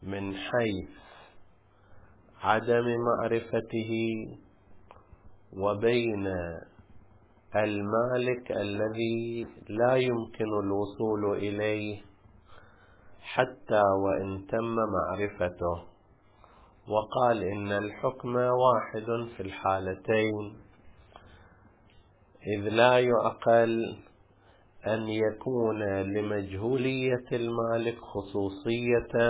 من حيث عدم معرفته وبين المالك الذي لا يمكن الوصول إليه حتى وإن تم معرفته، وقال إن الحكم واحد في الحالتين، إذ لا يعقل أن يكون لمجهولية المالك خصوصية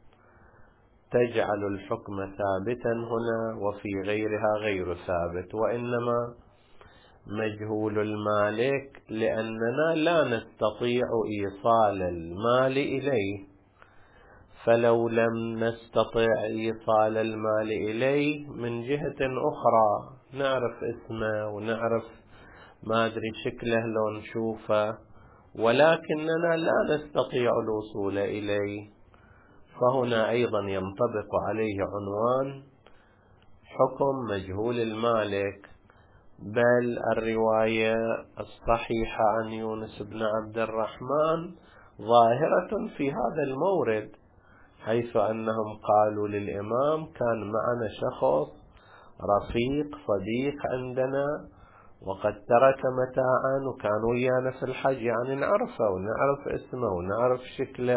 تجعل الحكم ثابتا هنا وفي غيرها غير ثابت، وإنما مجهول المالك لأننا لا نستطيع إيصال المال إليه، فلو لم نستطع إيصال المال إليه من جهة أخرى نعرف اسمه ونعرف ما أدري شكله لو نشوفه، ولكننا لا نستطيع الوصول إليه، فهنا أيضا ينطبق عليه عنوان حكم مجهول المالك. بل الرواية الصحيحة عن يونس بن عبد الرحمن ظاهرة في هذا المورد، حيث أنهم قالوا للإمام كان معنا شخص رفيق صديق عندنا وقد ترك متاعا وكان ويانا في الحج، يعني نعرفه ونعرف اسمه ونعرف شكله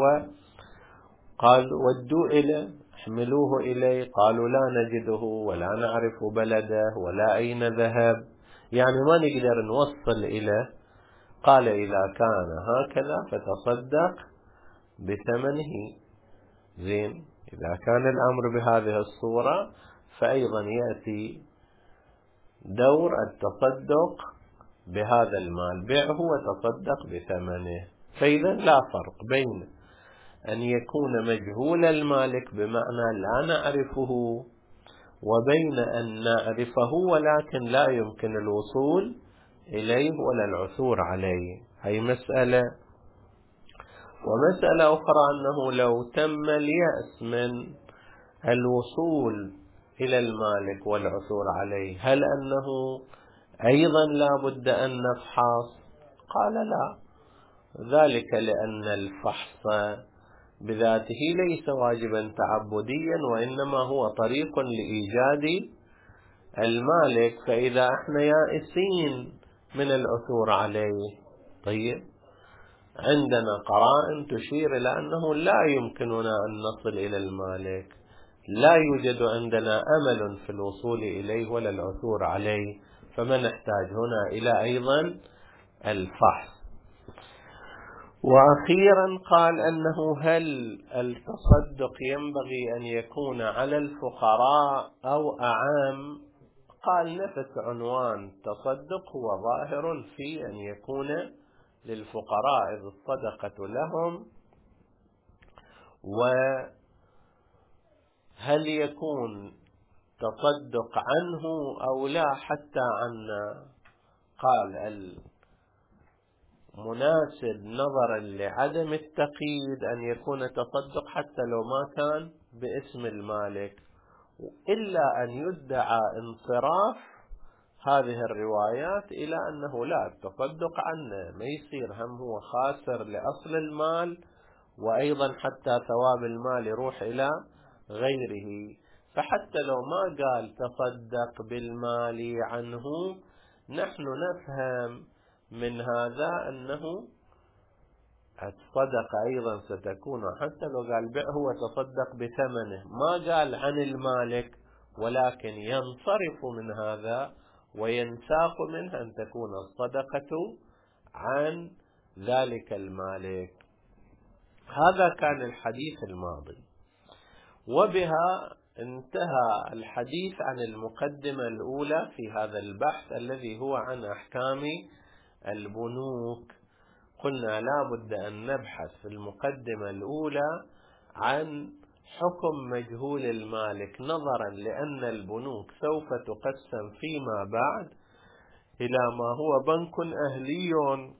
قال ودوا إليه احملوه إليه، قالوا لا نجده ولا نعرف بلده ولا أين ذهب، يعني ما نقدر نوصل إليه. قال إذا كان هكذا فتصدق بثمنه. زين، إذا كان الأمر بهذه الصورة فأيضا يأتي دور التصدق بهذا المال، بيعه وتصدق بثمنه. فإذا لا فرق بين أن يكون مجهول المالك بمعنى لا نعرفه وبين أن نعرفه ولكن لا يمكن الوصول إليه ولا العثور عليه. هي مسألة. ومسألة أخرى أنه لو تم اليأس من الوصول إلى المالك والعثور عليه، هل أنه أيضا لا بد أن نفحص؟ قال لا، ذلك لأن الفحص بذاته ليس واجبا تعبديا، وإنما هو طريق لإيجاد المالك، فإذا احنا يائسين من العثور عليه، طيب عندنا قرائن تشير إلى أنه لا يمكننا أن نصل إلى المالك، لا يوجد عندنا أمل في الوصول إليه ولا العثور عليه، فما نحتاج هنا إلى أيضا الفحص. وأخيرا قال أنه هل التصدق ينبغي أن يكون على الفقراء أو أعام؟ قال نفس عنوان تصدق هو ظاهر في أن يكون للفقراء إذ الصدقة لهم، وهل يكون تصدق عنه أو لا حتى عنا؟ قال مناسب نظرا لعدم التقييد أن يكون تصدق حتى لو ما كان باسم المالك، إلا أن يدعى انصراف هذه الروايات إلى أنه لا، التصدق عنه ما يصير هم هو خاسر لأصل المال، وأيضا حتى ثواب المال يروح إلى غيره. فحتى لو ما قال تصدق بالمال عنه، نحن نفهم من هذا أنه الصدقة أيضا ستكون، حتى لو قال بيعه وتصدق بثمنه، ما قال عن المالك، ولكن ينصرف من هذا وينساق منه أن تكون الصدقة عن ذلك المالك. هذا كان الحديث الماضي، وبها انتهى الحديث عن المقدمة الأولى في هذا البحث الذي هو عن أحكام البنوك. قلنا لا بد أن نبحث في المقدمة الأولى عن حكم مجهول المالك، نظرا لأن البنوك سوف تقسم فيما بعد إلى ما هو بنك أهلي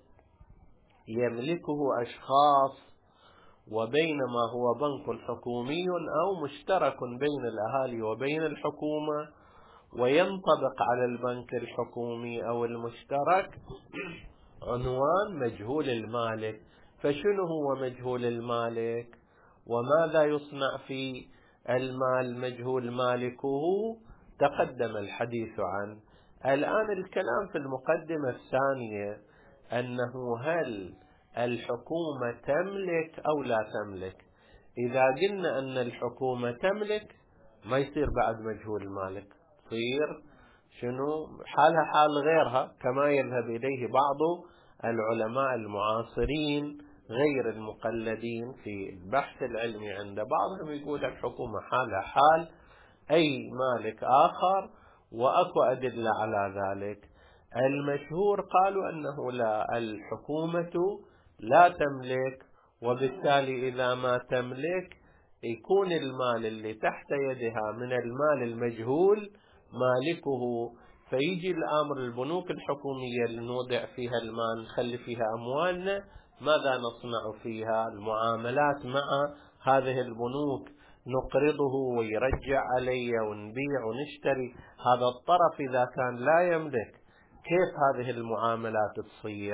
يملكه أشخاص، وبين ما هو بنك حكومي أو مشترك بين الأهالي وبين الحكومة، وينطبق على البنك الحكومي أو المشترك عنوان مجهول المالك. فشنو هو مجهول المالك؟ وماذا يصنع في المال مجهول مالكه تقدم الحديث عنه. الآن الكلام في المقدمة الثانية أنه هل الحكومة تملك أو لا تملك. إذا قلنا أن الحكومة تملك ما يصير بعد مجهول المالك، يصير شنو حالها حال غيرها، كما يذهب إليه بعض العلماء المعاصرين غير المقلدين في البحث العلمي. عند بعضهم يقول الحكومة حالها حال أي مالك آخر، وأكو أدلة على ذلك. المشهور قالوا أنه لا، الحكومة لا تملك، وبالتالي إذا ما تملك يكون المال اللي تحت يدها من المال المجهول مالكه، فيجي الأمر البنوك الحكومية اللي نودع فيها المال نخلي فيها أموالنا، ماذا نصنع فيها؟ المعاملات مع هذه البنوك، نقرضه ويرجع علي ونبيع ونشتري. هذا الطرف إذا كان لا يملك كيف هذه المعاملات تصير؟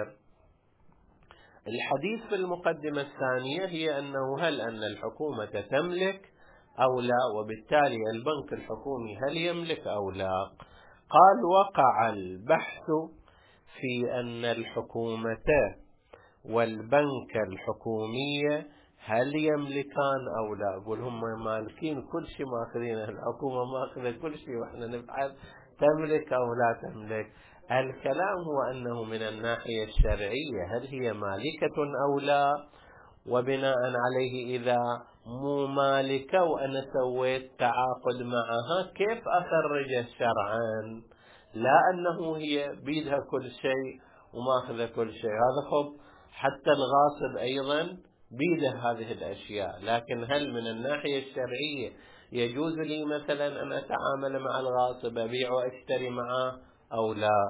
الحديث في المقدمة الثانية هي أنه هل أن الحكومة تملك أو لا، وبالتالي البنك الحكومي هل يملك أو لا. قال وقع البحث في أن الحكومة والبنك الحكومية هل يملكان أو لا. أقول هم مالكين كل شيء، ماخذين الحكومة ماخذة كل شيء، وإحنا نبحث تملك أو لا تملك. الكلام هو أنه من الناحية الشرعية هل هي مالكة أو لا، وبناء عليه إذا مو مالكة وأنا سويت تعاقد معها كيف أخرجه شرعا؟ لا أنه هي بيدها كل شيء وماخذة كل شيء، هذا خب حتى الغاصب أيضا بيده هذه الأشياء. لكن هل من الناحية الشرعية يجوز لي مثلا أن أتعامل مع الغاصب، أبيع وأشتري معه أو لا؟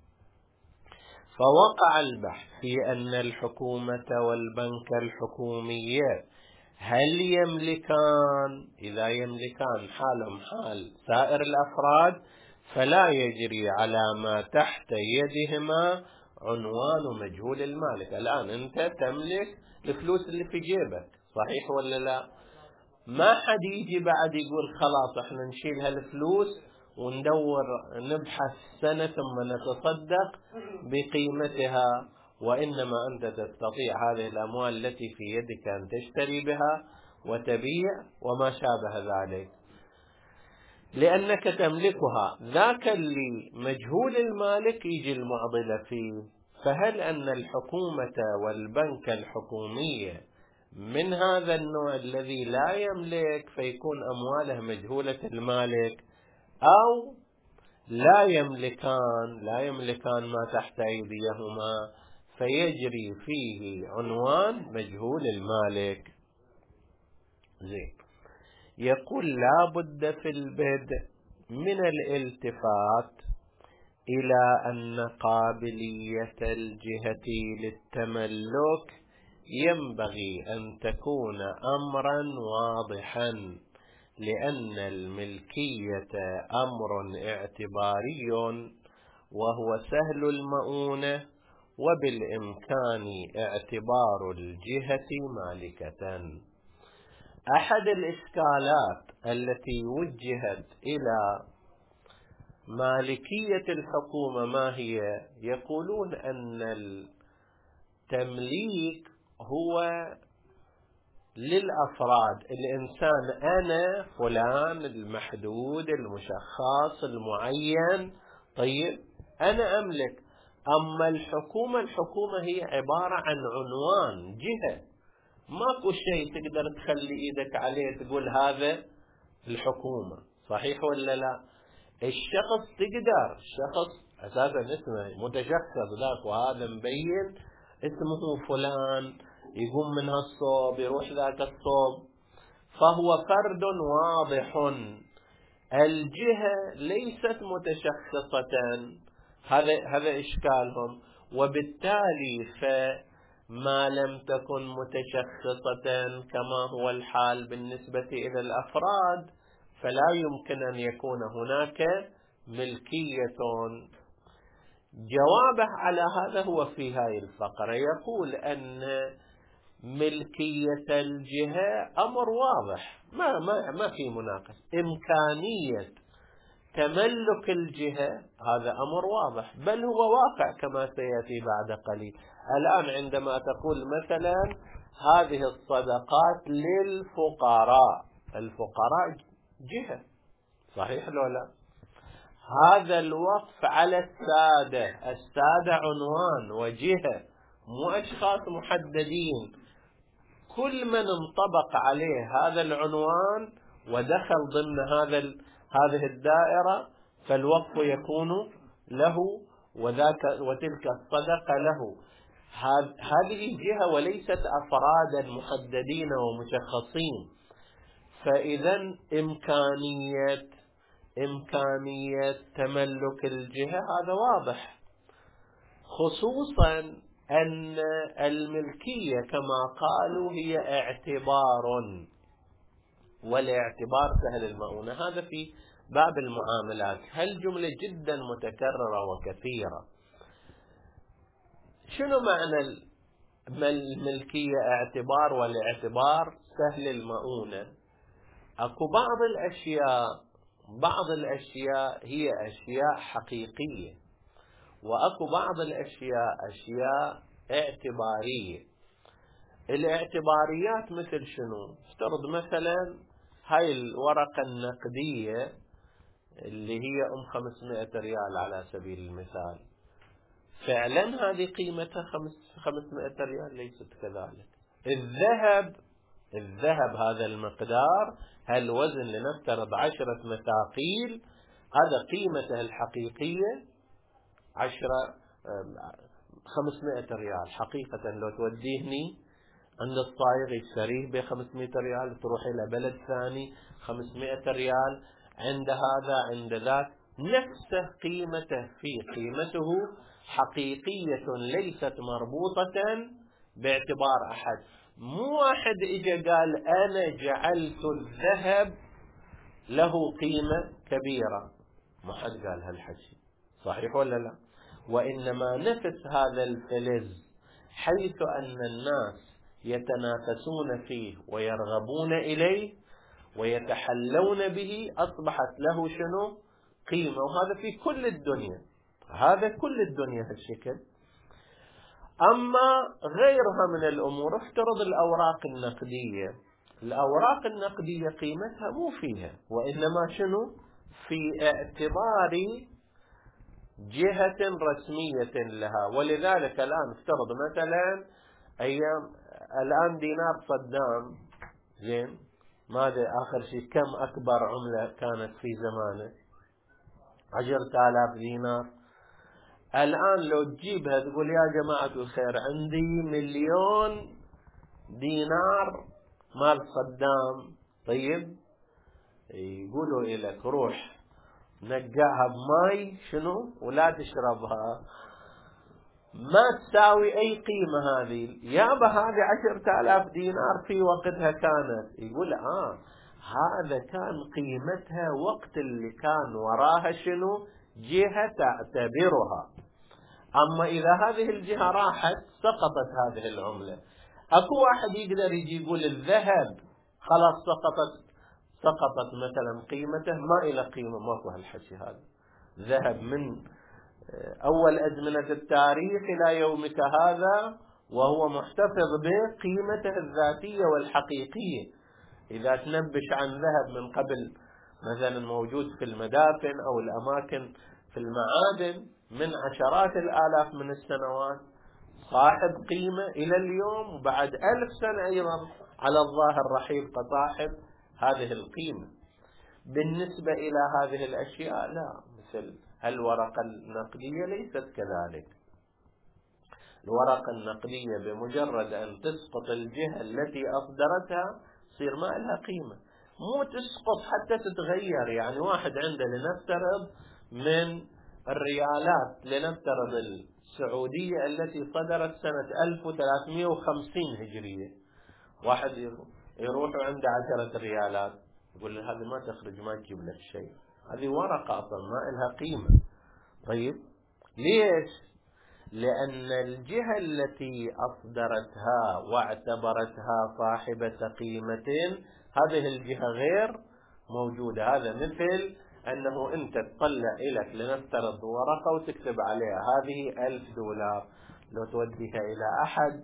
فوقع البحث في أن الحكومة والبنك الحكومية هل يملكان. إذا يملكان حالهم حال سائر الأفراد، فلا يجري على ما تحت يدهما عنوان مجهول المالك. الآن أنت تملك الفلوس اللي في جيبك، صحيح ولا لا؟ ما حد يجي بعد يقول خلاص احنا نشيل هالفلوس وندور نبحث سنة ثم نتصدق بقيمتها، وإنما أنت تستطيع هذه الأموال التي في يدك أن تشتري بها وتبيع وما شابه ذلك، لأنك تملكها. ذاك اللي مجهول المالك يجي المعضلة فيه. فهل أن الحكومة والبنك الحكومية من هذا النوع الذي لا يملك فيكون أمواله مجهولة المالك، أو لا يملكان ما تحت أيديهما فيجري فيه عنوان مجهول المالك؟ زين. يقول لا بد في البدء من الالتفات إلى أن قابلية الجهة للتملك ينبغي أن تكون أمرا واضحا، لأن الملكية أمر اعتباري وهو سهل المؤونة، وبالإمكان اعتبار الجهة مالكة. أحد الإشكالات التي وجهت إلى مالكية الحكومة ما هي؟ يقولون أن التمليك هو للأفراد، الإنسان أنا فلان المحدود المشخص المعين، طيب أنا أملك. أما الحكومة هي عبارة عن عنوان جهة، ماكو شيء تقدر تخلي إيدك عليه تقول هذا الحكومة، صحيح ولا لا؟ الشخص تقدر، الشخص أساسا اسمه متشخص ذاك، وهذا مبين اسمه فلان، يقوم من هالصوب يروح ذاك الصوب، فهو فرد واضح. الجهة ليست متشخصة، هذا إشكالهم. وبالتالي فما لم تكن متشخصة كما هو الحال بالنسبة إلى الأفراد، فلا يمكن أن يكون هناك ملكية. جوابه على هذا هو في هذه الفقرة، يقول أن ملكية الجهة أمر واضح، ما في مناقشة. إمكانية تملك الجهة هذا أمر واضح، بل هو واقع كما سيأتي بعد قليل. الآن عندما تقول مثلا هذه الصدقات للفقراء، الفقراء جهة، صحيح لو لا؟ هذا الوقف على السادة عنوان وجهة، مو أشخاص محددين. كل من انطبق عليه هذا العنوان ودخل ضمن هذه الدائرة فالوقف يكون له، وتلك الصدقة له. هذه جهة وليست أفرادا محددين ومشخصين. فإذا إمكانية تملك الجهة هذا واضح، خصوصا أن الملكية كما قالوا هي اعتبار، والاعتبار سهل المؤونة. هذا في باب المعاملات، هالجملة جدا متكررة وكثيرة. شنو معنى الملكية اعتبار والاعتبار سهل المؤونة؟ اكو بعض الأشياء هي أشياء حقيقية، وأكو بعض الأشياء أشياء اعتبارية. الاعتباريات مثل شنو؟ افترض مثلا هاي الورقة النقدية اللي هي 500 ريال على سبيل المثال، فعلا هذه قيمتها 500 ريال؟ ليست كذلك. الذهب هذا المقدار، هالوزن لنفترض 10 مثاقيل، هذا قيمته الحقيقية 500 ريال. حقيقة لو توديهني عند الصايغ يشتريه ب500 ريال، تروح إلى بلد ثاني 500 ريال، عند هذا عند ذاك نفسه قيمته حقيقية ليست مربوطة باعتبار أحد. مو واحد إجا قال أنا جعلت الذهب له قيمة كبيرة، ما حد قال هالحكي، صحيح ولا لا؟ وإنما نفس هذا الفلز حيث أن الناس يتنافسون فيه ويرغبون إليه ويتحلون به، أصبحت له شنو؟ قيمة. وهذا في كل الدنيا، كل الدنيا هالشكل. أما غيرها من الأمور، افترض الأوراق النقدية قيمتها مو فيها، وإنما شنو؟ في اعتبار جهة رسمية لها. ولذلك الآن افترض مثلا الآن دينار صدام، زين، ماذا آخر شيء كم أكبر عملة كانت في زمانه؟ 10,000 دينار. الآن لو تجيبها تقول يا جماعة الخير عندي 1,000,000 دينار مال صدام، طيب يقولوا إليك روح نقعها بماي شنو ولا تشربها، ما تساوي أي قيمة هذه. يابا هذه 10,000 دينار في وقتها كانت، يقول هذا كان قيمتها وقت اللي كان وراها شنو؟ جهة تعتبرها. أما إذا هذه الجهة راحت سقطت هذه العملة. أكو واحد يقدر يجي يقول الذهب خلاص سقطت مثلا قيمته، ما إلى قيمة، ماكو هالحكي. هذا ذهب من أول أزمنة التاريخ إلى يومك هذا وهو محتفظ بقيمته الذاتية والحقيقية. إذا تنبش عن ذهب من قبل مثلا موجود في المدافن أو الأماكن في المعادن من عشرات الآلاف من السنوات، صاحب قيمة إلى اليوم، وبعد 1000 سنة أيضا على الظاهر راح يبقى صاحب هذه القيمة. بالنسبة إلى هذه الأشياء لا، مثل الورقة النقدية ليست كذلك. الورقة النقدية بمجرد أن تسقط الجهة التي أصدرتها صير ما لها قيمة، مو تسقط حتى تتغير. يعني واحد عنده لنفترض من الريالات لنفترض السعودية التي صدرت سنة 1350 هجرية، واحد يروح عنده 10 ريالات يقول له هذه ما تخرج، ما تجيب لك شيء، هذه ورقة أصلا ما لها قيمة. طيب ليش؟ لأن الجهة التي أصدرتها واعتبرتها صاحبة قيمة هذه الجهة غير موجودة. هذا مثل أنه أنت تطلع إليك لنفترض ورقة وتكتب عليها هذه $1000، لو توديها إلى أحد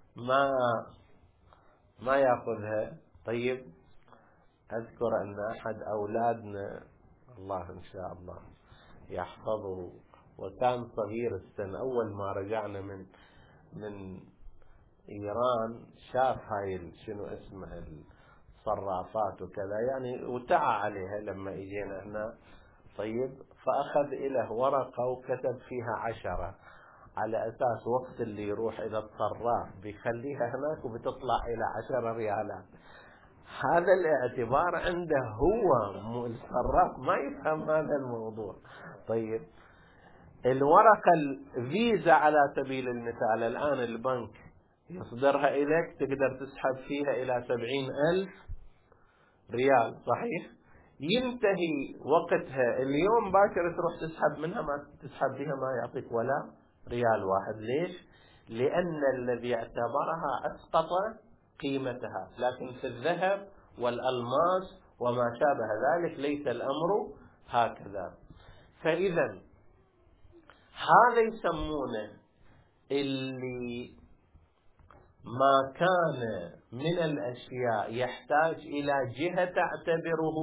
ما يأخذها. طيب، أذكر أن أحد أولادنا الله إن شاء الله يحفظه وكان صغير السن، أول ما رجعنا من إيران شاف هاي شنو اسمها الصرافات وكذا يعني، وتعى عليها لما إجينا هنا. طيب، فأخذ إله ورقة وكتب فيها 10 على أساس وقت اللي يروح إلى الصراف بيخليها هناك وبتطلع إلى 10 ريالات. هذا الاعتبار عنده هو، الصراف ما يفهم هذا الموضوع. طيب، الورقة الفيزا على سبيل المثال الآن البنك يصدرها إليك، تقدر تسحب فيها إلى 70,000 ريال، صحيح؟ ينتهي وقتها اليوم باكر تروح تسحب منها، ما تسحب بها ما يعطيك ولا ريال واحد. ليش؟ لأن الذي اعتبرها أسقط قيمتها. لكن في الذهب والألماس وما شابه ذلك ليس الأمر هكذا. فإذا هذا يسمونه اللي ما كان من الأشياء يحتاج إلى جهة تعتبره،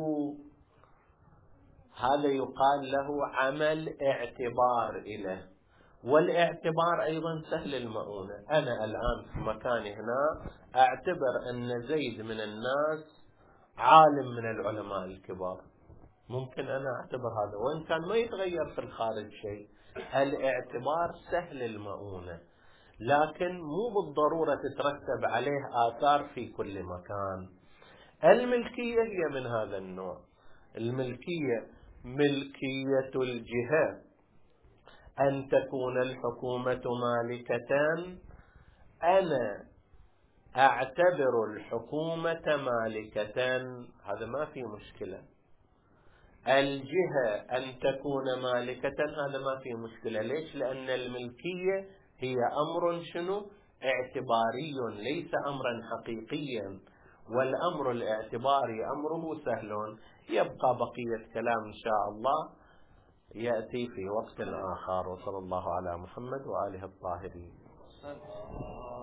هذا يقال له عمل اعتبار إله. والاعتبار أيضا سهل المؤونة. أنا الآن في مكاني هنا أعتبر أن زيد من الناس عالم من العلماء الكبار، ممكن أنا أعتبر هذا وإن كان ما يتغير في الخارج شيء. الاعتبار سهل المؤونة، لكن مو بالضرورة تترتب عليه آثار في كل مكان. الملكية هي من هذا النوع. الملكية ملكية الجهة، أن تكون الحكومة مالكة. أنا أعتبر الحكومة مالكة، هذا ما في مشكلة. الجهة أن تكون مالكة، هذا ما في مشكلة. ليش؟ لأن الملكية هي أمر شنو؟ اعتباري، ليس أمرا حقيقيا. والأمر الاعتباري أمره سهل. يبقى بقية كلام إن شاء الله يأتي في وقت آخر. وصلى الله على محمد وآله الطاهرين.